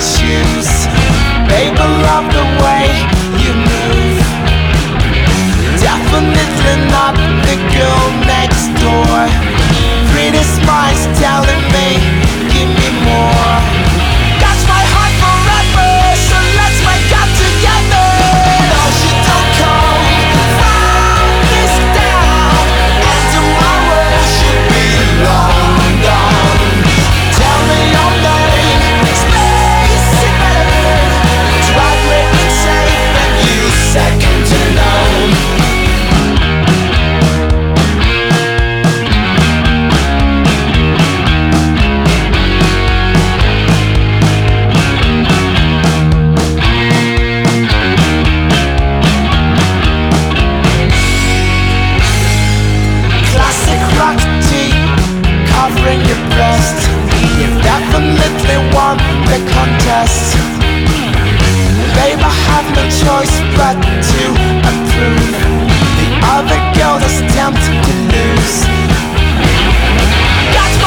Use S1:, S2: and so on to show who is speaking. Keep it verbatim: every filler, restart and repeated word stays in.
S1: choose. Babe, I love the way you move. Definitely not the girl next door. Pretty smiles telling me, give me more. Got my heart forever, so let's make up together. No, she don't come from this down, and tomorrow should be long gone. Tell me your name, space it better. Drive me insane, and you second to none. Classic rock tee covering your breast. You definitely won the contest. Babe, I have no choice but to approve. The other girl is tempted to lose. Got